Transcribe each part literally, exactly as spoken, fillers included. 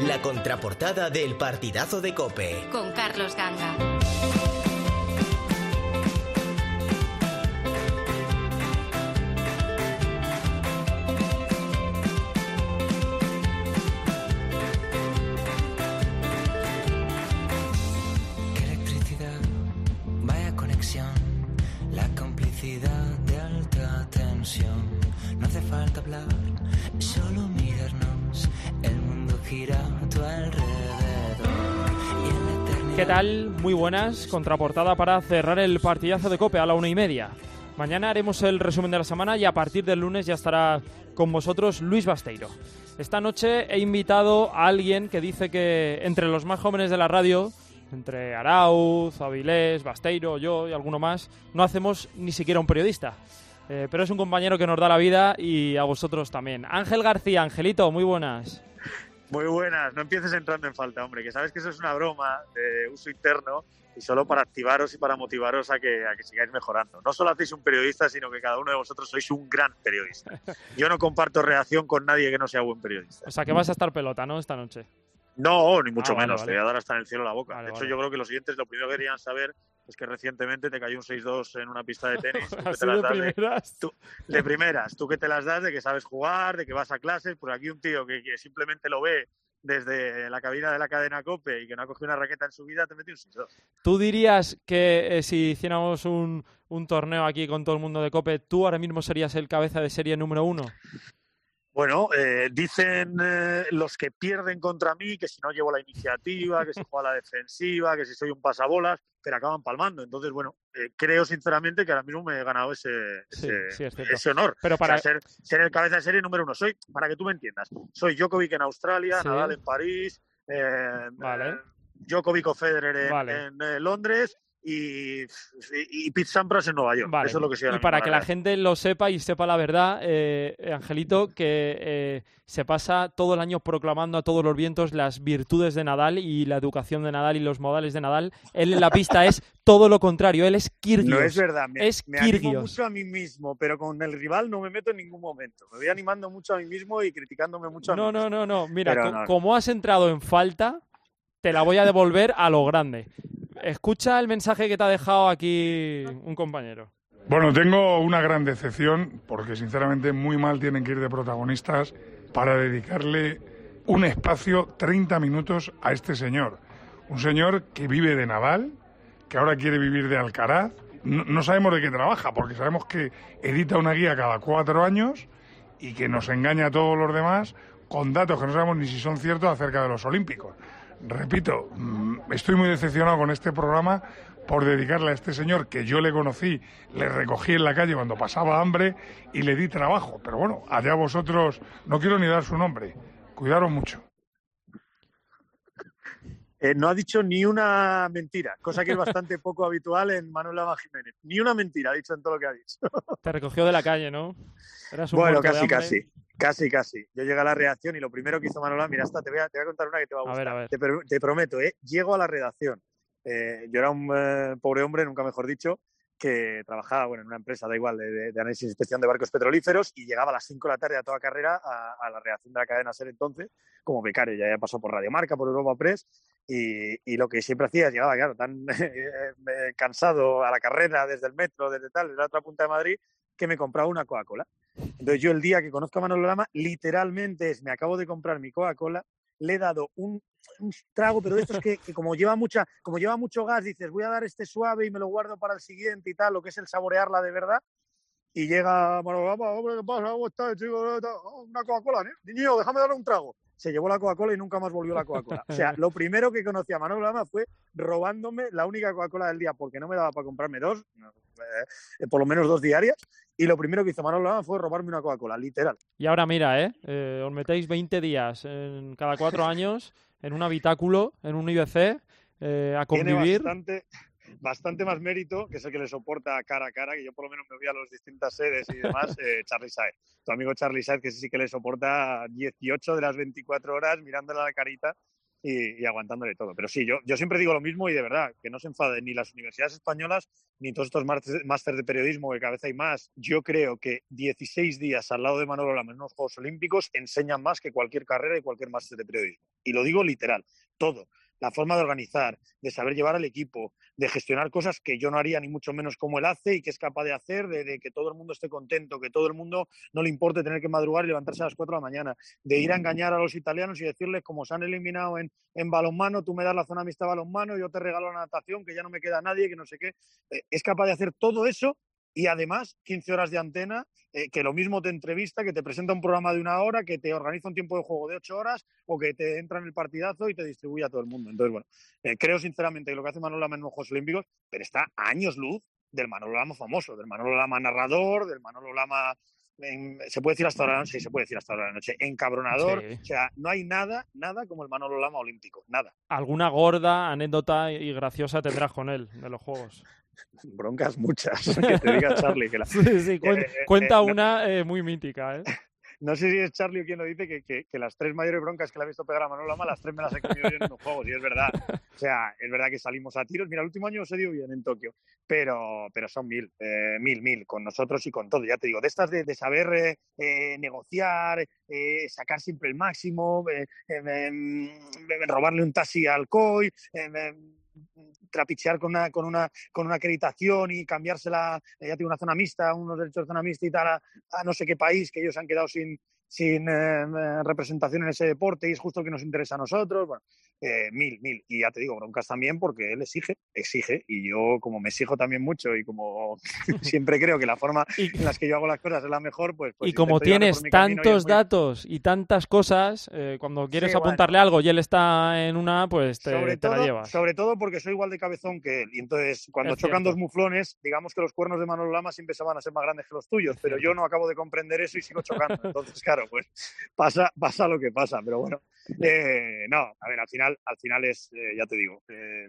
La contraportada del partidazo de COPE. Con Carlos Ganga. Qué electricidad, vaya conexión, la complicidad de alta tensión. No hace falta hablar, solo mirarnos, el mundo gira a tu alrededor. Y en la eternidad... ¿Qué tal? Muy buenas, contraportada para cerrar el partidazo de COPE a la una y media. Mañana haremos el resumen de la semana y a partir del lunes ya estará con vosotros Luis Basteiro. Esta noche he invitado a alguien que dice que entre los más jóvenes de la radio, entre Arauz, Avilés, Basteiro, yo y alguno más, no hacemos ni siquiera un periodista. Eh, pero es un compañero que nos da la vida y a vosotros también. Ángel García, Angelito, muy buenas. Muy buenas, no empieces entrando en falta, hombre, que sabes que eso es una broma de uso interno y solo para activaros y para motivaros a que, a que sigáis mejorando. No solo hacéis un periodista, sino que cada uno de vosotros sois un gran periodista. Yo no comparto reacción con nadie que no sea buen periodista. O sea, que vas a estar pelota, ¿no?, esta noche. No, ni mucho ah, vale, menos, vale. te voy a dar hasta en el cielo la boca. Vale, de hecho, vale. yo creo que los oyentes lo primero que querían saber es que recientemente te cayó un seis dos en una pista de tenis. Tú que ¿Así te las de das de, primeras? tú, de primeras, tú que te las das de que sabes jugar, de que vas a clases, pues aquí un tío que, que simplemente lo ve desde la cabina de la cadena COPE y que no ha cogido una raqueta en su vida, te mete un seis dos. ¿Tú dirías que eh, si hiciéramos un, un torneo aquí con todo el mundo de COPE, tú ahora mismo serías el cabeza de serie número uno? Bueno, eh, dicen eh, los que pierden contra mí que si no llevo la iniciativa, que si juego a la defensiva, que si soy un pasabolas, pero acaban palmando. Entonces, bueno, eh, creo sinceramente que ahora mismo me he ganado ese, Sí, ese, sí, es cierto. ese honor. Pero para... O sea, ser, ser el cabeza de serie número uno. Soy, para que tú me entiendas, soy Djokovic en Australia, Sí. Nadal en París, eh, Vale. eh, Djokovic o Federer en, Vale. en, eh, Londres y, y, y Pete Sampras en Nueva York. Vale. Eso es lo que soy ahora Y para mismo, que la la verdad. gente lo sepa y sepa la verdad, eh, Angelito, que eh, se pasa todo el año proclamando a todos los vientos las virtudes de Nadal y la educación de Nadal y los modales de Nadal. Él en la pista es todo lo contrario, él es Kyrgios. No es verdad, me, es me animo Kyrgios. mucho a mí mismo, pero con el rival no me meto en ningún momento. Me voy animando mucho a mí mismo y criticándome mucho a mí No, mismo. no, no, no. Mira, Pero co- no, no. como has entrado en falta, te la voy a devolver a lo grande. Escucha el mensaje que te ha dejado aquí un compañero. Bueno, tengo una gran decepción porque sinceramente muy mal tienen que ir de protagonistas para dedicarle un espacio, treinta minutos, a este señor. Un señor que vive de Nadal, que ahora quiere vivir de Alcaraz. No, no sabemos de qué trabaja porque sabemos que edita una guía cada cuatro años y que nos engaña a todos los demás con datos que no sabemos ni si son ciertos acerca de los olímpicos. Repito, estoy muy decepcionado con este programa por dedicarle a este señor que yo le conocí, le recogí en la calle cuando pasaba hambre y le di trabajo. Pero bueno, allá vosotros, no quiero ni dar su nombre, cuidaros mucho. Eh, no ha dicho ni una mentira, cosa que es bastante poco habitual en Manuel Lama Jiménez. Ni una mentira ha dicho en todo lo que ha dicho. Te recogió de la calle, ¿no? Eras un Bueno, muerto de casi, hambre. casi. Casi, casi. Yo llegué a la redacción y lo primero que hizo Manuel Lama, mira, esta, te voy a, te voy a contar una que te va a A gustar. ver, a ver. Te, pro- te prometo, ¿eh? Llego a la redacción. Eh, yo era un eh, pobre hombre, nunca mejor dicho, que trabajaba bueno, en una empresa, da igual, de, de, de análisis y inspección de barcos petrolíferos y llegaba a las cinco de la tarde a toda carrera a, a la redacción de la cadena SER entonces, como becario. Ya, ya pasó por Radio Marca, por Europa Press y, y lo que siempre hacía es llegaba, claro, tan eh, cansado a la carrera desde el metro, desde tal, desde la otra punta de Madrid, que me compraba una Coca-Cola. Entonces yo el día que conozco a Manolo Lama, literalmente es, me acabo de comprar mi Coca-Cola, le he dado un, un trago, pero de estos que, que como lleva mucha, como lleva mucho gas, dices, voy a dar este suave y me lo guardo para el siguiente y tal, lo que es el saborearla de verdad. Y llega Manolo Lama, hombre, ¿qué pasa? ¿Cómo estás, chico? Una Coca-Cola, ¿eh? Niño, déjame darle un trago. Se llevó la Coca-Cola y nunca más volvió la Coca-Cola. O sea, lo primero que conocí a Manolo Lama fue robándome la única Coca-Cola del día, porque no me daba para comprarme dos, eh, por lo menos dos diarias. Y lo primero que hizo Manolo Lama fue robarme una Coca-Cola, literal. Y ahora mira, ¿eh? eh os metéis veinte días en cada cuatro años en un habitáculo, en un I B C, eh, a convivir. Tiene bastante, bastante más mérito que es el que le soporta cara a cara, que yo por lo menos me voy a las distintas sedes y demás, eh, Charly Saez. Tu amigo Charly Saez, que sí que le soporta dieciocho de las veinticuatro horas mirándole a la carita y, y aguantándole todo. Pero sí, yo, yo siempre digo lo mismo y de verdad, que no se enfaden ni las universidades españolas ni todos estos másteres de periodismo, que cada vez hay más. Yo creo que dieciséis días al lado de Manolo Lama en unos Juegos Olímpicos enseñan más que cualquier carrera y cualquier máster de periodismo. Y lo digo literal, todo. La forma de organizar, de saber llevar al equipo, de gestionar cosas que yo no haría ni mucho menos como él hace y que es capaz de hacer, de, de que todo el mundo esté contento, que todo el mundo no le importe tener que madrugar y levantarse a las cuatro de la mañana, de ir a engañar a los italianos y decirles, como se han eliminado en, en balonmano, tú me das la zona mixta de balonmano, yo te regalo la natación, que ya no me queda nadie, que no sé qué. Eh, es capaz de hacer todo eso y además quince horas de antena, eh, que lo mismo te entrevista, que te presenta un programa de una hora, que te organiza un tiempo de juego de ocho horas o que te entra en el partidazo y te distribuye a todo el mundo. Entonces, bueno, eh, creo sinceramente que lo que hace Manolo Lama en los Juegos Olímpicos, pero está a años luz del Manolo Lama famoso, del Manolo Lama narrador, del Manolo Lama, en, se puede decir hasta ahora, sí, se puede decir hasta ahora de la noche, encabronador. Sí. O sea, no hay nada, nada como el Manolo Lama olímpico, nada. ¿Alguna gorda anécdota y graciosa tendrás con él de los Juegos? Broncas muchas, que te diga Charlie. Que la... sí, sí, cuenta, eh, cuenta eh, una eh, muy mítica, ¿eh? No sé si es Charlie o quien lo dice, que, que, que las tres mayores broncas que le ha visto pegar a Manolo Lama, las tres me las he comido yo en los Juegos, y es verdad. O sea, es verdad que salimos a tiros. Mira, el último año se dio bien en Tokio, pero, pero son mil, eh, mil, mil, con nosotros y con todo. Ya te digo, de estas de, de saber eh, eh, negociar, eh, sacar siempre el máximo, eh, eh, robarle un taxi al C O I, eh, trapichear con una, con una con una acreditación y cambiársela, ya tiene una zona mixta, unos derechos de zona mixta y tal, a, a no sé qué país, que ellos han quedado sin, sin eh, representación en ese deporte y es justo lo que nos interesa a nosotros. Bueno, eh, mil, mil. Y ya te digo, broncas también porque él exige, exige, y yo como me exijo también mucho y como siempre creo que la forma y, en las que yo hago las cosas es la mejor, pues... pues y como tienes tantos muy... datos y tantas cosas, eh, cuando quieres sí, apuntarle bueno. algo y él está en una, pues te, sobre te todo, la llevas. Sobre todo porque soy igual de cabezón que él, y entonces cuando es chocan cierto. dos muflones, digamos que los cuernos de Manolo Lama siempre se van a ser más grandes que los tuyos, pero yo no acabo de comprender eso y sigo chocando. Entonces, claro, pues pasa, pasa lo que pasa, pero bueno, eh, no, a ver, al final, al final es, eh, ya te digo, eh,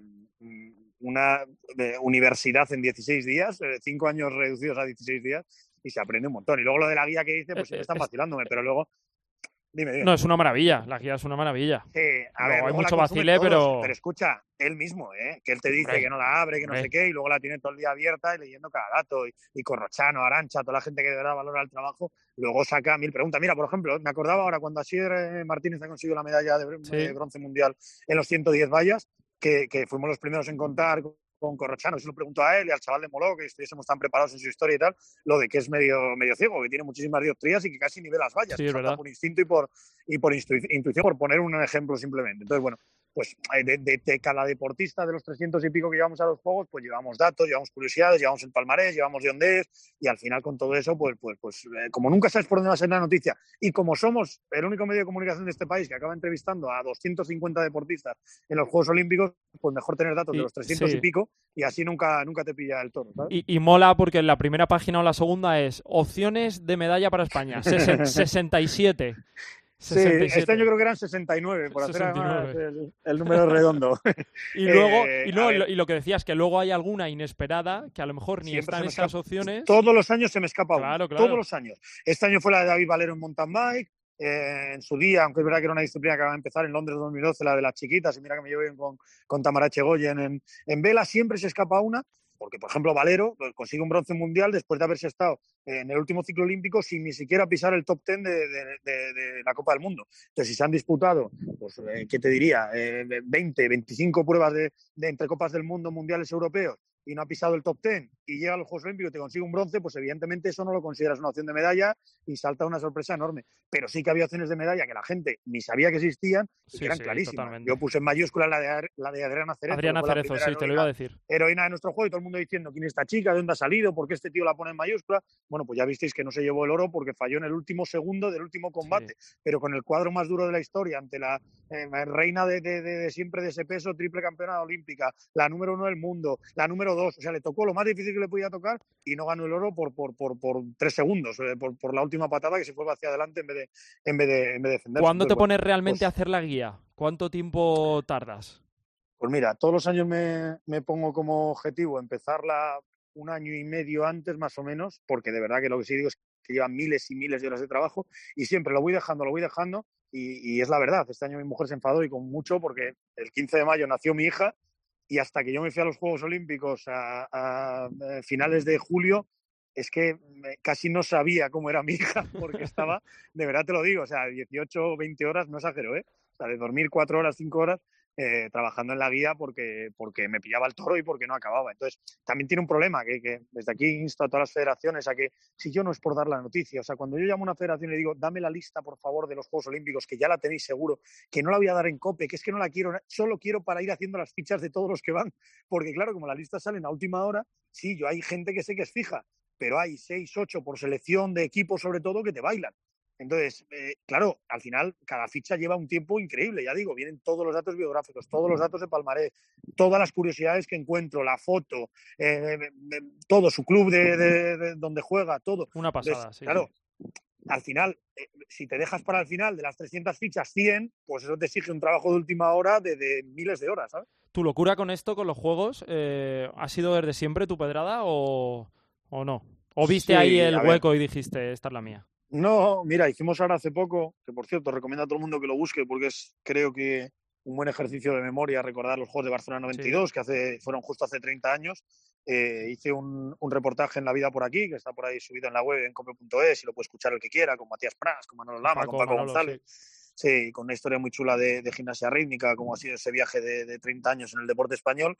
una eh, universidad en dieciséis días, eh, cinco años reducidos a dieciséis días, y se aprende un montón. Y luego lo de la guía que dice, pues siempre están vacilándome, pero luego... Dime, dime. No, es una maravilla, la guía es una maravilla. Sí, a ver, no, hay mucho vacile, pero... Pero escucha, él mismo, ¿eh? Que él te dice Hombre. que no la abre, que no Hombre. sé qué, y luego la tiene todo el día abierta y leyendo cada dato, y, y Corrochano, Arantxa, toda la gente que de verdad valora el trabajo, luego saca mil preguntas. Mira, por ejemplo, me acordaba ahora cuando Asier Martínez ha conseguido la medalla de, sí. de bronce mundial en los ciento diez vallas, que, que fuimos los primeros en contar con Corrochano, se lo preguntó a él y al chaval de Moló, que estuviésemos tan preparados en su historia y tal, lo de que es medio, medio ciego, que tiene muchísimas dioptrías y que casi ni ve las vallas, sí, es verdad. por instinto y por, y por intuición, por poner un ejemplo simplemente. Entonces, bueno, pues de, de, de cada deportista de los trescientos y pico que llevamos a los Juegos, pues llevamos datos, llevamos curiosidades, llevamos el palmarés, llevamos de dónde es, y al final con todo eso, pues, pues, pues eh, como nunca sabes por dónde va a ser la noticia, y como somos el único medio de comunicación de este país que acaba entrevistando a doscientos cincuenta deportistas en los Juegos Olímpicos, pues mejor tener datos y, de los trescientos sí. y pico, y así nunca, nunca te pilla el toro, ¿sabes? Y, y mola porque en la primera página o la segunda es opciones de medalla para España, sesenta y siete. sesenta y siete. Sí, este año creo que eran sesenta y nueve, por sesenta y nueve. Hacer además el, el número redondo. y luego, eh, y, luego lo, y lo que decías, que luego hay alguna inesperada, que a lo mejor ni están en esas escapa. opciones. Todos los años se me escapa claro, uno, claro. todos los años. Este año fue la de David Valero en mountain bike, eh, en su día, aunque es verdad que era una disciplina que acaba de empezar en Londres dos mil doce, la de las chiquitas, y mira que me llevo bien con, con Tamara Echegoyen en, en vela, siempre se escapa una. Porque, por ejemplo, Valero consigue un bronce mundial después de haberse estado en el último ciclo olímpico sin ni siquiera pisar el top ten de, de, de, de la Copa del Mundo. Entonces, si se han disputado, pues, eh, ¿qué te diría? Eh, veinte, veinticinco pruebas de, de entre Copas del Mundo, mundiales europeos, y no ha pisado el top ten y llega a los Juegos Olímpicos y te consigue un bronce, pues evidentemente eso no lo consideras una opción de medalla y salta una sorpresa enorme. Pero sí que había opciones de medalla que la gente ni sabía que existían y sí, que eran sí, clarísimas. Totalmente. Yo puse en mayúscula la de, la de Adriana Cerezo. Adriana Cerezo, sí, heroína, te lo iba a decir. Heroína de nuestro juego y todo el mundo diciendo quién es esta chica, de dónde ha salido, por qué este tío la pone en mayúscula. Bueno, pues ya visteis que no se llevó el oro porque falló en el último segundo del último combate, sí. Pero con el cuadro más duro de la historia ante la eh, reina de, de, de, de siempre de ese peso, triple campeona olímpica, la número uno del mundo, la número dos, o sea, le tocó lo más difícil que le podía tocar y no ganó el oro por, por, por, por tres segundos, eh, por, por la última patada que se fue hacia adelante en vez de, en vez de, en vez de defenderse. ¿Cuándo Entonces, te pones bueno, realmente pues, a hacer la guía? ¿Cuánto tiempo tardas? Pues mira, todos los años me, me pongo como objetivo empezarla un año y medio antes más o menos, porque de verdad que lo que sí digo es que llevan miles y miles de horas de trabajo y siempre lo voy dejando, lo voy dejando y, y es la verdad, este año mi mujer se enfadó y con mucho porque el quince de mayo nació mi hija y hasta que yo me fui a los Juegos Olímpicos a, a, a finales de julio, es que casi no sabía cómo era mi hija porque estaba, de verdad te lo digo, o sea, dieciocho o veinte horas, no exagero, ¿eh? O sea, de dormir cuatro horas, cinco horas, eh, trabajando en la guía porque, porque me pillaba el toro y porque no acababa. Entonces, también tiene un problema que, que desde aquí insto a todas las federaciones a que, si yo no es por dar la noticia, o sea, cuando yo llamo a una federación y le digo, dame la lista, por favor, de los Juegos Olímpicos, que ya la tenéis seguro, que no la voy a dar en COPE, que es que no la quiero, solo quiero para ir haciendo las fichas de todos los que van, porque claro, como la lista sale a última hora, sí, yo hay gente que sé que es fija, pero hay seis, ocho por selección de equipos sobre todo que te bailan. Entonces, eh, claro, al final cada ficha lleva un tiempo increíble, ya digo, vienen todos los datos biográficos, todos los datos de palmarés, todas las curiosidades que encuentro, la foto, eh, eh, todo, su club de, de, de donde juega, todo. Una pasada, Entonces, sí. Claro, sí. al final, eh, si te dejas para el final de las trescientas fichas cien, pues eso te exige un trabajo de última hora de, de miles de horas, ¿sabes? ¿Tu locura con esto, con los juegos, eh, ha sido desde siempre tu pedrada o, o no? ¿O viste Sí, ahí el a ver. hueco y dijiste, esta es la mía? No, mira, hicimos ahora hace poco, que por cierto recomiendo a todo el mundo que lo busque porque es, creo que, un buen ejercicio de memoria recordar los Juegos de Barcelona noventa y dos, sí. que hace, fueron justo hace treinta años. Eh, hice un, un reportaje en La Vida por aquí, que está por ahí subido en la web en cope punto es y lo puede escuchar el que quiera, con Matías Prats, con Manolo Lama, Paco, con Paco Manolo, González. Sí. Sí, con una historia muy chula de, de gimnasia rítmica, como ha sido ese viaje de, de treinta años en el deporte español.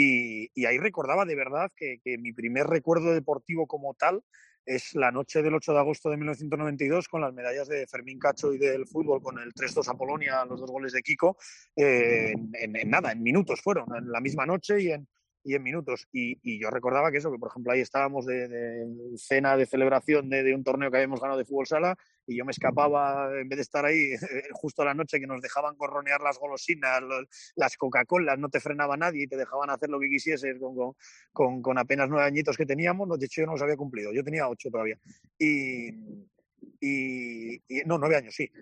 Y, y ahí recordaba de verdad que, que mi primer recuerdo deportivo como tal es la noche del ocho de agosto de mil novecientos noventa y dos con las medallas de Fermín Cacho y del fútbol, con el tres dos a Polonia, los dos goles de Kiko, eh, en, en, en nada, en minutos fueron, en la misma noche y en, y en minutos. Y, y yo recordaba que eso, que por ejemplo ahí estábamos de, de cena de celebración de, de un torneo que habíamos ganado de fútbol sala y yo me escapaba, en vez de estar ahí justo a la noche que nos dejaban gorronear las golosinas, los, las Coca-Colas, no te frenaba nadie y te dejaban hacer lo que quisieses con, con, con, con apenas nueve añitos que teníamos. De hecho yo no los había cumplido, yo tenía ocho todavía. Y... Y, y no, nueve años, sí.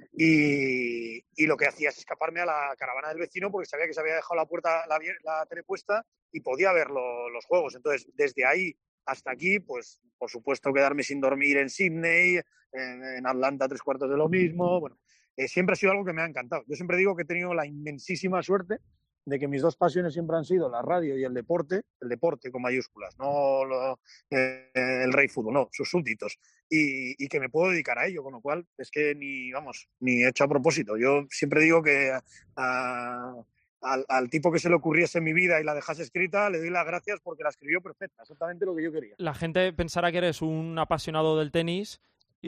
Y, y lo que hacía es escaparme a la caravana del vecino porque sabía que se había dejado la puerta, la, la tele puesta y podía ver lo, los juegos. Entonces, desde ahí hasta aquí, pues, por supuesto, quedarme sin dormir en Sydney, en, en Atlanta tres cuartos de lo mismo. Bueno, eh, siempre ha sido algo que me ha encantado. Yo siempre digo que he tenido la inmensísima suerte de que mis dos pasiones siempre han sido la radio y el deporte, el deporte con mayúsculas, no lo, eh, el rey fútbol, no, sus súbditos, y, y que me puedo dedicar a ello, con lo cual es que ni, vamos, ni he hecho a propósito. Yo siempre digo que a, a, al, al tipo que se le ocurriese en mi vida y la dejase escrita, le doy las gracias porque la escribió perfecta, exactamente lo que yo quería. La gente pensará que eres un apasionado del tenis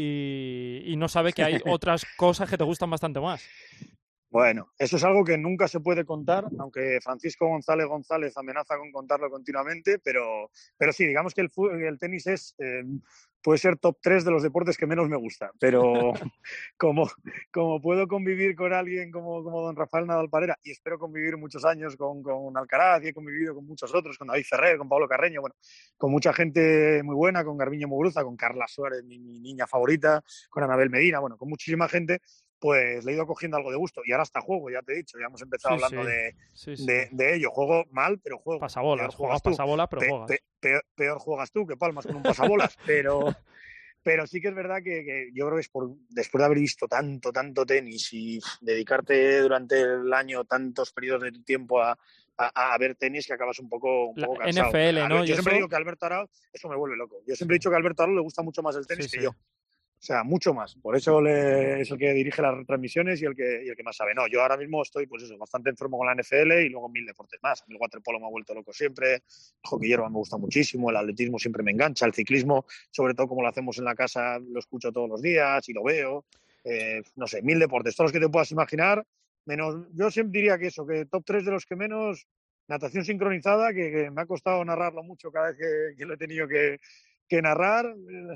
y, y no sabe que hay otras cosas que te gustan bastante más. Bueno, eso es algo que nunca se puede contar, aunque Francisco González González amenaza con contarlo continuamente, pero, pero sí, digamos que el, el tenis es, eh, puede ser top tres de los deportes que menos me gusta, pero como, como puedo convivir con alguien como, como don Rafael Nadal Parera, y espero convivir muchos años con, con Alcaraz, y he convivido con muchos otros, con David Ferrer, con Pablo Carreño, bueno, con mucha gente muy buena, con Garbiñe Muguruza, con Carla Suárez, mi, mi niña favorita, con Anabel Medina, bueno, con muchísima gente, pues le he ido cogiendo algo de gusto. Y ahora hasta juego, ya te he dicho, ya hemos empezado sí, hablando sí. De, sí, sí. De, de ello. Juego mal, pero juego. Pasabolas, juegas pasabolas, pero pe, juegas. Pe, peor, peor juegas tú que palmas con un pasabolas, pero... Pero sí que es verdad que, que yo creo que es por, después de haber visto tanto, tanto tenis y dedicarte durante el año tantos periodos de tiempo a, a, a ver tenis, que acabas un poco, un poco cansado. N F L, ¿no? Yo siempre eso... digo que Alberto Arau, eso me vuelve loco. Yo siempre he dicho que a Alberto Arau le gusta mucho más el tenis sí, que sí. yo. O sea, mucho más. Por eso le, es el que dirige las retransmisiones y el que, y el que más sabe. No, yo ahora mismo estoy, pues eso, bastante enfermo con la N F L y luego mil deportes más. El waterpolo me ha vuelto loco siempre, el hockey hierba me gusta muchísimo, el atletismo siempre me engancha, el ciclismo, sobre todo como lo hacemos en la casa, lo escucho todos los días y lo veo. Eh, no sé, mil deportes, todos los que te puedas imaginar. Menos, yo siempre diría que eso, que top tres de los que menos, natación sincronizada, que, que me ha costado narrarlo mucho cada vez que, que lo he tenido que, que narrar.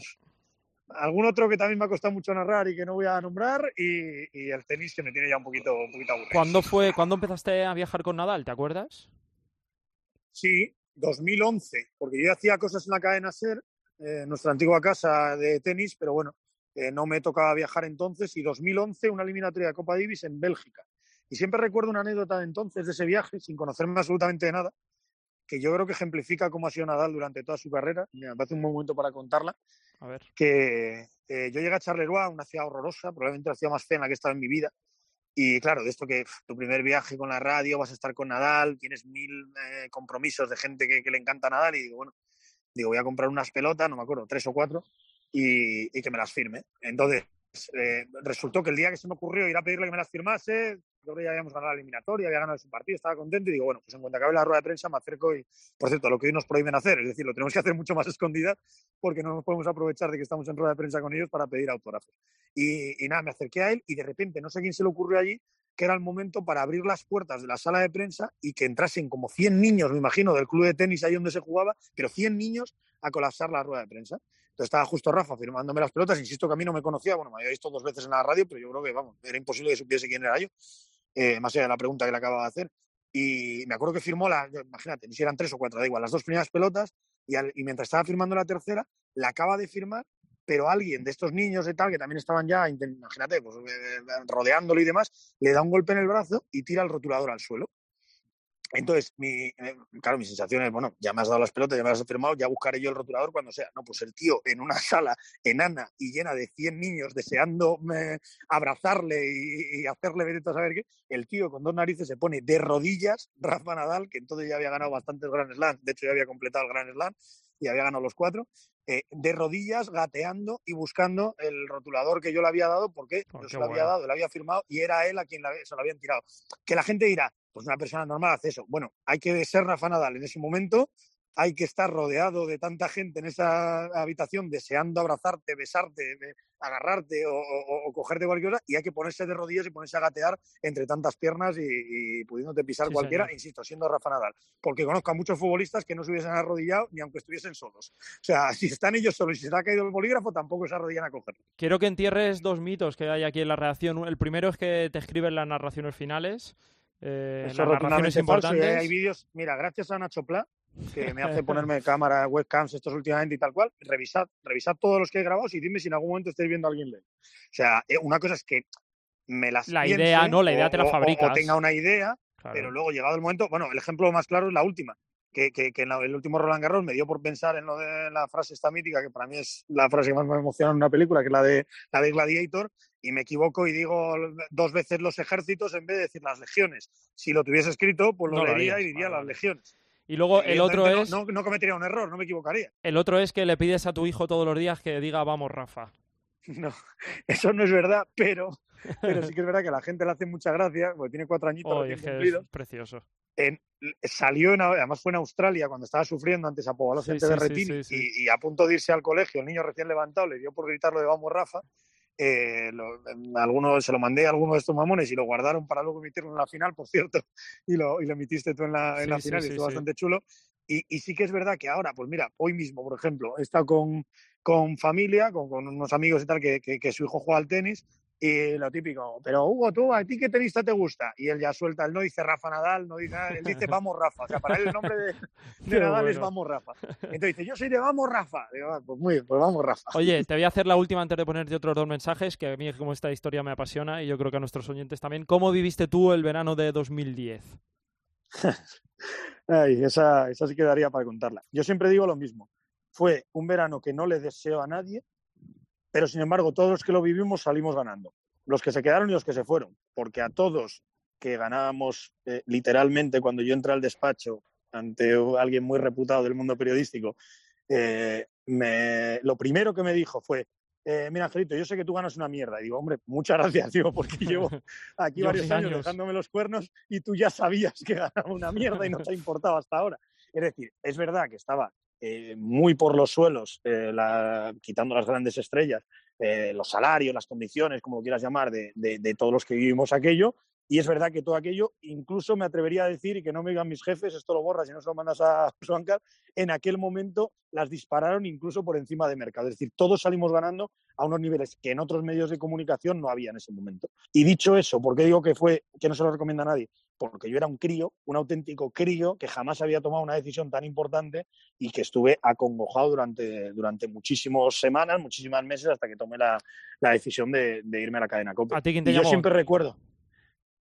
Algún otro que también me ha costado mucho narrar y que no voy a nombrar, y, y el tenis que me tiene ya un poquito, un poquito aburrido. ¿Cuándo fue, ¿Cuándo empezaste a viajar con Nadal? ¿Te acuerdas? Sí, dos mil once, porque yo hacía cosas en la cadena SER, eh, nuestra antigua casa de tenis, pero bueno, eh, no me tocaba viajar entonces, y dos mil once una eliminatoria de Copa Davis en Bélgica. Y siempre recuerdo una anécdota de entonces de ese viaje, sin conocerme absolutamente de nada, que yo creo que ejemplifica cómo ha sido Nadal durante toda su carrera. Me parece un buen momento para contarla. A ver. Que eh, yo llegué a Charleroi, una ciudad horrorosa, probablemente la ciudad más fea en la que he estado en mi vida, Y claro, de esto que pff, tu primer viaje con la radio, vas a estar con Nadal, tienes mil eh, compromisos de gente que, que le encanta Nadal y digo, bueno, digo, voy a comprar unas pelotas, no me acuerdo, tres o cuatro, y, y que me las firme. Entonces, eh, resultó que el día que se me ocurrió ir a pedirle que me las firmase, yo creo que ya habíamos ganado la eliminatoria, había ganado su partido, estaba contento y digo, bueno, pues en cuanto acabe la rueda de prensa me acerco y, por cierto, lo que hoy nos prohíben hacer, es decir, lo tenemos que hacer mucho más escondidas porque no nos podemos aprovechar de que estamos en rueda de prensa con ellos para pedir autógrafos. Y, y nada, me acerqué a él y de repente, no sé quién se le ocurrió allí, que era el momento para abrir las puertas de la sala de prensa y que entrasen como cien niños, me imagino, del club de tenis ahí donde se jugaba, pero cien niños a colapsar la rueda de prensa. Entonces estaba justo Rafa firmándome las pelotas, insisto que a mí no me conocía, bueno, me había visto dos veces en la radio, pero yo creo que, vamos, era imposible que supiese quién era yo, eh, más allá de la pregunta que le acababa de hacer. Y me acuerdo que firmó, la, imagínate, ni si eran tres o cuatro, da igual, las dos primeras pelotas, y, al, y mientras estaba firmando la tercera, la acaba de firmar, pero alguien de estos niños y tal, que también estaban ya, imagínate, pues, eh, rodeándolo y demás, le da un golpe en el brazo y tira el rotulador al suelo. Entonces, mi, eh, claro, mi sensación es, bueno, ya me has dado las pelotas, ya me las has firmado, ya buscaré yo el rotulador cuando sea. No, pues el tío en una sala enana y llena de cien niños deseando eh, abrazarle y, y hacerle ver a saber qué, el tío con dos narices se pone de rodillas, Rafa Nadal, que entonces ya había ganado bastantes Grand Slams, de hecho ya había completado el Grand Slam y había ganado los cuatro, eh, de rodillas, gateando y buscando el rotulador que yo le había dado, porque oh, yo se lo había bueno. dado, le había firmado y era él a quien la, se lo habían tirado. Que la gente dirá, pues una persona normal hace eso. Bueno, hay que ser Rafa Nadal en ese momento, hay que estar rodeado de tanta gente en esa habitación deseando abrazarte, besarte, agarrarte o, o, o cogerte cualquier cosa, y hay que ponerse de rodillas y ponerse a gatear entre tantas piernas y, y pudiéndote pisar sí, cualquiera, señor. Insisto, siendo Rafa Nadal. Porque conozco a muchos futbolistas que no se hubiesen arrodillado ni aunque estuviesen solos. O sea, si están ellos solos y se les ha caído el bolígrafo, tampoco se arrodillan a cogerlo. Quiero que entierres dos mitos que hay aquí en la redacción. El primero es que te escriben las narraciones finales. Eh, Eso las narraciones importantes. Falso, ¿eh? Hay vídeos, mira, gracias a Nacho Pla, que me hace ponerme cámara, webcams estos últimamente y tal cual, revisad, revisad todos los que he grabado y dime si en algún momento estáis viendo a alguien leer. O sea, una cosa es que me las La piense, idea, ¿no? La idea o, te la fabricas. O, o tenga una idea, claro. Pero luego llegado el momento, bueno, el ejemplo más claro es la última, que, que, que en el último Roland Garros me dio por pensar en lo de la frase esta mítica, que para mí es la frase que más me emociona en una película, que es la de, la de Gladiator, y me equivoco y digo dos veces los ejércitos en vez de decir las legiones. Si lo tuviese escrito, pues lo no leería lo y diría vale. las legiones. Y luego el otro es... No, no, no cometería un error, no me equivocaría. El otro es que le pides a tu hijo todos los días que diga vamos, Rafa. No, eso no es verdad, pero, pero sí que es verdad que a la gente le hace mucha gracia, porque tiene cuatro añitos oh, recién es que cumplidos. Es precioso. En, salió, en, además fue en Australia cuando estaba sufriendo antes a Pobaló sí, gente sí, de Retini sí, sí, sí. Y, y a punto de irse al colegio, el niño recién levantado le dio por gritarlo de vamos, Rafa. Eh, lo, alguno, se lo mandé a alguno de estos mamones y lo guardaron para luego emitirlo en la final, por cierto, y lo, y lo emitiste tú en la, en sí, la final sí, y estuvo sí, bastante sí. chulo. Y, y sí que es verdad que ahora, pues mira, hoy mismo, por ejemplo, he estado con, con familia, con, con unos amigos y tal, que, que, que su hijo juega al tenis, y lo típico, pero Hugo, tú, ¿a ti qué tenista te gusta? Y él ya suelta, él no dice Rafa Nadal, no dice, él dice vamos Rafa, o sea, para él el nombre de, de Nadal bueno. es vamos Rafa. Entonces dice, yo soy de vamos Rafa. Digo, pues muy bien, pues vamos Rafa. Oye, te voy a hacer la última antes de ponerte otros dos mensajes, que a mí como esta historia me apasiona y yo creo que a nuestros oyentes también. ¿Cómo viviste tú el verano de dos mil diez? Ay, esa, esa sí quedaría para contarla. Yo siempre digo lo mismo, fue un verano que no le deseo a nadie, pero sin embargo todos los que lo vivimos salimos ganando. Los que se quedaron y los que se fueron, porque a todos que ganábamos eh, literalmente cuando yo entré al despacho ante alguien muy reputado del mundo periodístico, eh, me, lo primero que me dijo fue, eh, mira Angelito, yo sé que tú ganas una mierda. Y digo, hombre, muchas gracias, tío, porque llevo aquí varios años, años dejándome los cuernos y tú ya sabías que ganaba una mierda y no te ha importado hasta ahora. Es decir, es verdad que estaba eh, muy por los suelos, eh, la, quitando las grandes estrellas, eh, los salarios, las condiciones, como lo quieras llamar, de, de, de todos los que vivimos aquello. Y es verdad que todo aquello, incluso me atrevería a decir, y que no me digan mis jefes, esto lo borras y no se lo mandas a Suancar, en aquel momento las dispararon incluso por encima de mercado. Es decir, todos salimos ganando a unos niveles que en otros medios de comunicación no había en ese momento. Y dicho eso, ¿por qué digo que fue que no se lo recomienda a nadie? Porque yo era un crío, un auténtico crío, que jamás había tomado una decisión tan importante y que estuve acongojado durante, durante muchísimas semanas, muchísimas meses, hasta que tomé la, la decisión de, de irme a la cadena COPE. ¿A ti quién te y llamó? Yo siempre recuerdo...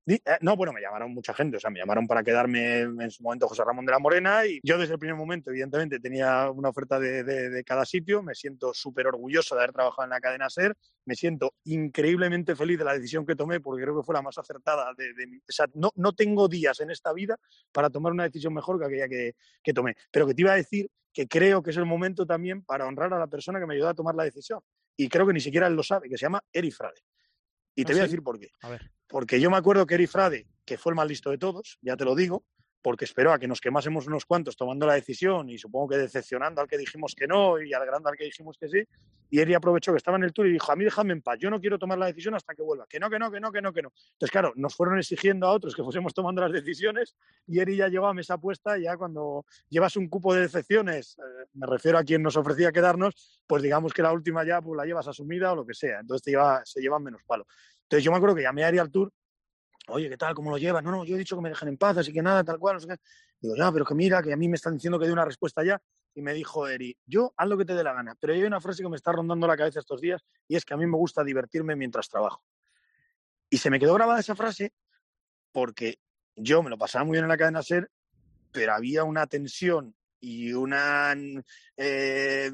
No, bueno, me llamaron mucha gente, o sea, me llamaron para quedarme en su momento José Ramón de la Morena y yo desde el primer momento, evidentemente, tenía una oferta de, de, de cada sitio, me siento súper orgulloso de haber trabajado en la cadena SER, me siento increíblemente feliz de la decisión que tomé porque creo que fue la más acertada de, de mi... O sea, no, no tengo días en esta vida para tomar una decisión mejor que aquella que, que tomé, pero que te iba a decir que creo que es el momento también para honrar a la persona que me ayudó a tomar la decisión y creo que ni siquiera él lo sabe, que se llama Eri Frade. Y te ¿Ah, voy a decir sí? por qué. A ver. Porque yo me acuerdo que Eri Frade, que fue el más listo de todos, ya te lo digo, porque esperó a que nos quemásemos unos cuantos tomando la decisión y supongo que decepcionando al que dijimos que no y alegrando al que dijimos que sí, y Eri aprovechó que estaba en el Tour y dijo, a mí déjame en paz, yo no quiero tomar la decisión hasta que vuelva, que no, que no, que no, que no, que no. Entonces, claro, nos fueron exigiendo a otros que fuésemos tomando las decisiones y Eri ya llegó a mesa puesta y ya cuando llevas un cupo de decepciones, eh, me refiero a quien nos ofrecía quedarnos, pues digamos que la última ya pues la llevas asumida o lo que sea, entonces te lleva, se llevan menos palo. Entonces yo me acuerdo que llamé a Eri al Tour, oye, ¿qué tal? ¿Cómo lo llevas? No, no, yo he dicho que me dejen en paz, así que nada, tal cual, no sé qué. Digo, ya, pero que mira, que a mí me están diciendo que dé una respuesta ya. Y me dijo Eri, yo haz lo que te dé la gana, pero hay una frase que me está rondando la cabeza estos días y es que a mí me gusta divertirme mientras trabajo. Y se me quedó grabada esa frase porque yo me lo pasaba muy bien en la cadena SER, pero había una tensión y una eh,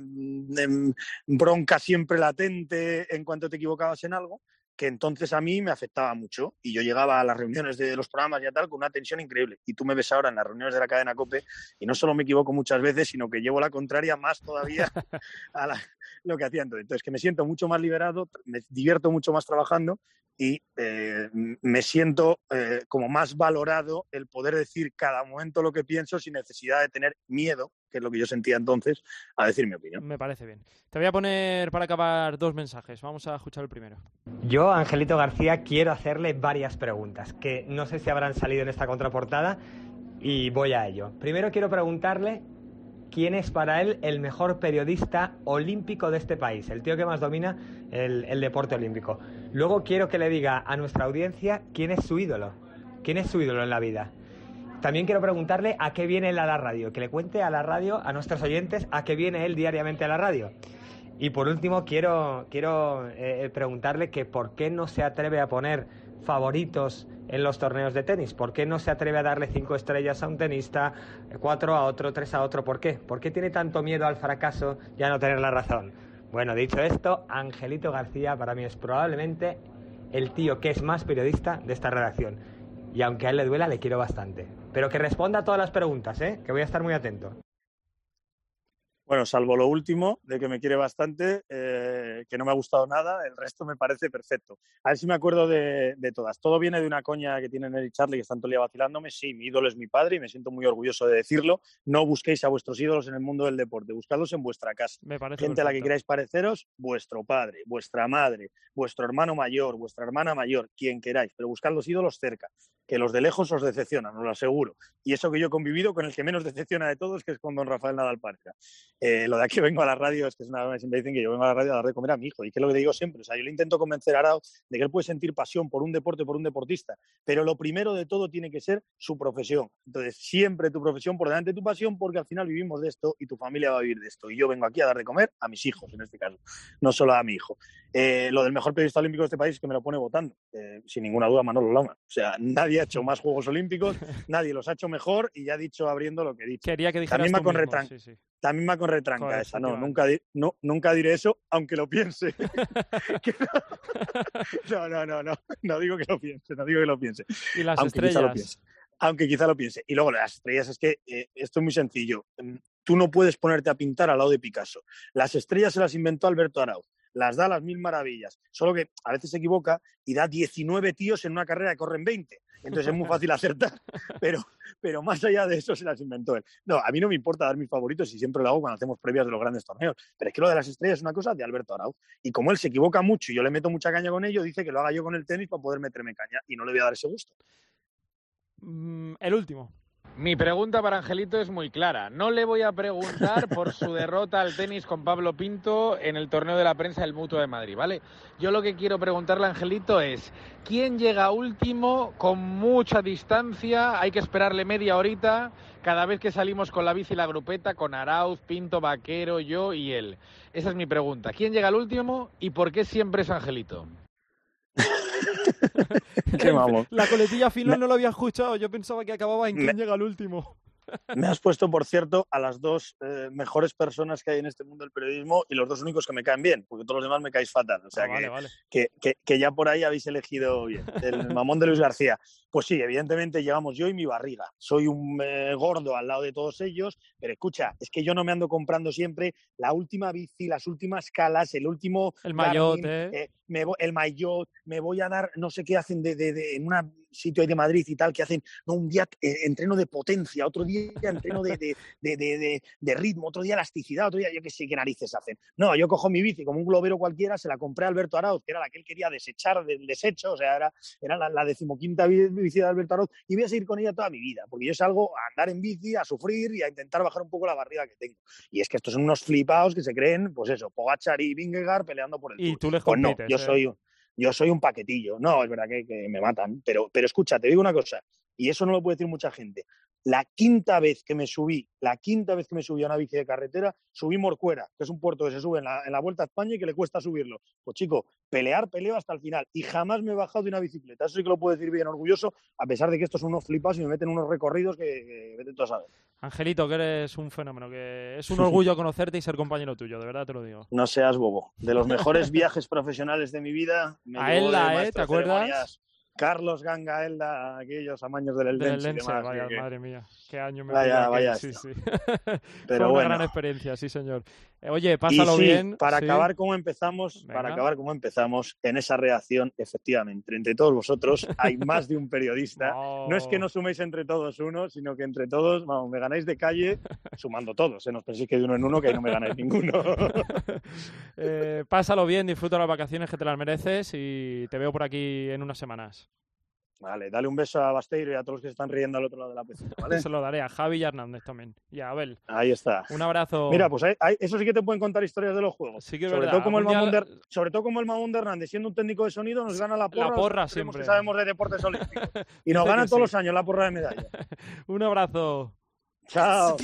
bronca siempre latente en cuanto te equivocabas en algo, que entonces a mí me afectaba mucho y yo llegaba a las reuniones de los programas y tal con una tensión increíble. Y tú me ves ahora en las reuniones de la cadena COPE y no solo me equivoco muchas veces, sino que llevo la contraria más todavía a la, lo que hacía entonces. Entonces, que me siento mucho más liberado, me divierto mucho más trabajando y eh, me siento eh, como más valorado el poder decir cada momento lo que pienso sin necesidad de tener miedo, que es lo que yo sentía entonces, a decir mi opinión. Me parece bien. Te voy a poner para acabar dos mensajes. Vamos a escuchar el primero. Yo, Angelito García, quiero hacerle varias preguntas que no sé si habrán salido en esta contraportada y voy a ello. Primero quiero preguntarle quién es para él el mejor periodista olímpico de este país, el tío que más domina el, el deporte olímpico. Luego quiero que le diga a nuestra audiencia quién es su ídolo, quién es su ídolo en la vida. También quiero preguntarle a qué viene él a la radio, que le cuente a la radio, a nuestros oyentes, a qué viene él diariamente a la radio. Y por último quiero, quiero eh, preguntarle que por qué no se atreve a poner favoritos en los torneos de tenis, por qué no se atreve a darle cinco estrellas a un tenista, cuatro a otro, tres a otro, ¿por qué? ¿Por qué tiene tanto miedo al fracaso y a no tener la razón? Bueno, dicho esto, Angelito García para mí es probablemente el tío que es más periodista de esta redacción. Y aunque a él le duela, le quiero bastante. Pero que responda a todas las preguntas, ¿eh? Que voy a estar muy atento. Bueno, salvo lo último, de que me quiere bastante, eh, que no me ha gustado nada, el resto me parece perfecto. A ver si me acuerdo de, de todas. Todo viene de una coña que tienen él y Charlie, que están todo el día vacilándome. Sí, mi ídolo es mi padre y me siento muy orgulloso de decirlo. No busquéis a vuestros ídolos en el mundo del deporte, buscadlos en vuestra casa. Me parece Gente perfecto. a la que queráis pareceros, vuestro padre, vuestra madre, vuestro hermano mayor, vuestra hermana mayor, quien queráis, pero buscad los ídolos cerca, que los de lejos os decepcionan, os lo aseguro. Y eso que yo he convivido con el que menos decepciona de todos, que es con don Rafael Nadal Parga. Eh, lo de aquí vengo a la radio es que es una, siempre dicen que yo vengo a la radio a dar de comer a mi hijo, y que es lo que digo siempre, o sea, yo le intento convencer a Arao de que él puede sentir pasión por un deporte, por un deportista, pero lo primero de todo tiene que ser su profesión. Entonces, siempre tu profesión por delante de tu pasión, porque al final vivimos de esto y tu familia va a vivir de esto, y yo vengo aquí a dar de comer a mis hijos, en este caso, no solo a mi hijo. Eh, lo del mejor periodista olímpico de este país es que me lo pone votando, eh, sin ninguna duda Manolo Lama, o sea, nadie ha hecho más Juegos Olímpicos, nadie los ha hecho mejor, y ya he dicho abriendo lo que he dicho. Quería que dijeras También tú va con mismo, retran- sí, sí. También va con retranca Joder, esa, sí, no, que va. nunca, di- no, nunca diré eso, aunque lo piense. Que no, no, no, no, no digo que lo piense, no digo que lo piense. Y las aunque quizá lo estrellas. piense. Aunque quizá lo piense. Y luego las estrellas es que eh, esto es muy sencillo. Tú no puedes ponerte a pintar al lado de Picasso. Las estrellas se las inventó Alberto Arauz. Las da a las mil maravillas. Solo que a veces se equivoca y da diecinueve tíos en una carrera que corren veinte. Entonces es muy fácil acertar, pero, pero más allá de eso se las inventó él. No, a mí no me importa dar mis favoritos y siempre lo hago cuando hacemos previas de los grandes torneos. Pero es que lo de las estrellas es una cosa de Alberto Arauz. Y como él se equivoca mucho y yo le meto mucha caña con ello, dice que lo haga yo con el tenis para poder meterme caña. Y no le voy a dar ese gusto. Mm, el último. Mi pregunta para Angelito es muy clara. No le voy a preguntar por su derrota al tenis con Pablo Pinto en el torneo de la prensa del Mutua de Madrid, ¿vale? Yo lo que quiero preguntarle a Angelito es, ¿quién llega último con mucha distancia? Hay que esperarle media horita cada vez que salimos con la bici y la grupeta, con Arauz, Pinto, Vaquero, yo y él. Esa es mi pregunta. ¿Quién llega al último y por qué siempre es Angelito? ¿Qué vamos? La coletilla final Me... no lo había escuchado. Yo pensaba que acababa en quién Me... llega el último. Me has puesto, por cierto, a las dos eh, mejores personas que hay en este mundo del periodismo y los dos únicos que me caen bien, porque todos los demás me caéis fatal. O sea ah, que, vale, vale. Que, que, que ya por ahí habéis elegido bien. El mamón de Luis García. Pues sí, evidentemente llevamos yo y mi barriga. Soy un eh, gordo al lado de todos ellos, pero escucha, es que yo no me ando comprando siempre la última bici, las últimas calas, el último... El maillot, ¿eh? eh me voy, el maillot, me voy a dar, no sé qué hacen de, de, de, en un sitio ahí de Madrid y tal, que hacen, no, un día eh, entreno de potencia, otro día entreno de, de, de, de, de, de ritmo, otro día elasticidad, otro día yo qué sé qué narices hacen. No, yo cojo mi bici como un globero cualquiera, se la compré a Alberto Arauz, que era la que él quería desechar del desecho, o sea, era, era la, la decimoquinta bici de Alberto Arauz, y voy a seguir con ella toda mi vida, porque yo salgo a andar en bici, a sufrir y a intentar bajar un poco la barriga que tengo. Y es que estos son unos flipados que se creen, pues eso, Pogačar y Vingegaard peleando por el y Tour. Tú les pues no, compites, yo ¿eh? soy... Yo soy un paquetillo. No, es verdad que, que me matan. Pero, pero escucha, te digo una cosa, y eso no lo puede decir mucha gente. La quinta vez que me subí, la quinta vez que me subí a una bici de carretera, subí Morcuera, que es un puerto que se sube en la, en la Vuelta a España y que le cuesta subirlo. Pues chico, pelear, peleo hasta el final. Y jamás me he bajado de una bicicleta. Eso sí que lo puedo decir bien orgulloso, a pesar de que estos son unos flipas y me meten unos recorridos que, que vete tú a saber. Angelito, que eres un fenómeno, que es un orgullo conocerte y ser compañero tuyo, de verdad te lo digo. No seas bobo. De los mejores viajes profesionales de mi vida... Me a Elda, ¿eh? ¿Te acuerdas? Carlos Ganga, Elda, aquellos amaños del Eldense. Del Eldense, vaya, que, madre mía, qué año me vaya, vaya sí, sí. Pero Fue una bueno. gran experiencia, sí señor. Eh, oye, pásalo y sí, bien. Para sí. acabar como empezamos, Venga. para acabar como empezamos, en esa reacción, efectivamente, entre todos vosotros hay más de un periodista. No. No es que no suméis entre todos uno, sino que entre todos, vamos, me ganáis de calle, sumando todos, ¿eh? No os penséis que de uno en uno, que ahí no me ganáis ninguno. eh, pásalo bien, disfruta las vacaciones que te las mereces y te veo por aquí en unas semanas. Vale, dale un beso a Basteiro y a todos los que se están riendo al otro lado de la piscina, ¿vale? Se lo daré a Javi y a Hernández también. Y a Abel. Ahí está. Un abrazo. Mira, pues hay, hay, eso sí que te pueden contar historias de los juegos. Sí que es sobre, verdad. todo como el Algún mamón día- de, sobre todo como el mamón de Hernández, siendo un técnico de sonido, nos gana la porra. La porra creemos siempre. que sabemos de deportes olímpicos. Y nos Dice ganan que todos sí. los años la porra de medalla. Un abrazo. Chao.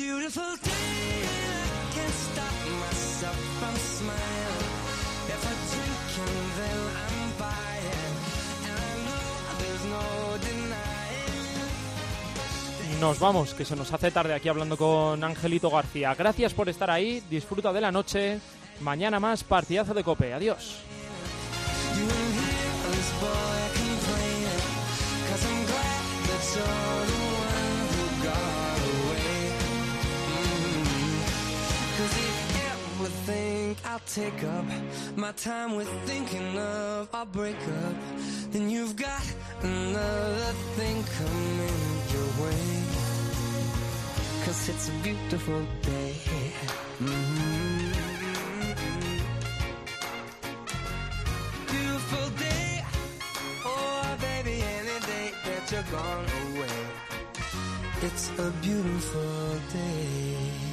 Nos vamos, que se nos hace tarde aquí hablando con Angelito García. Gracias por estar ahí, disfruta de la noche. Mañana más partidazo de COPE. Adiós. I'll take up my time with thinking of our breakup. Then you've got another thing coming your way. Cause it's a beautiful day. Mm-hmm. Beautiful day. Oh, baby, any day that you're gone away. It's a beautiful day.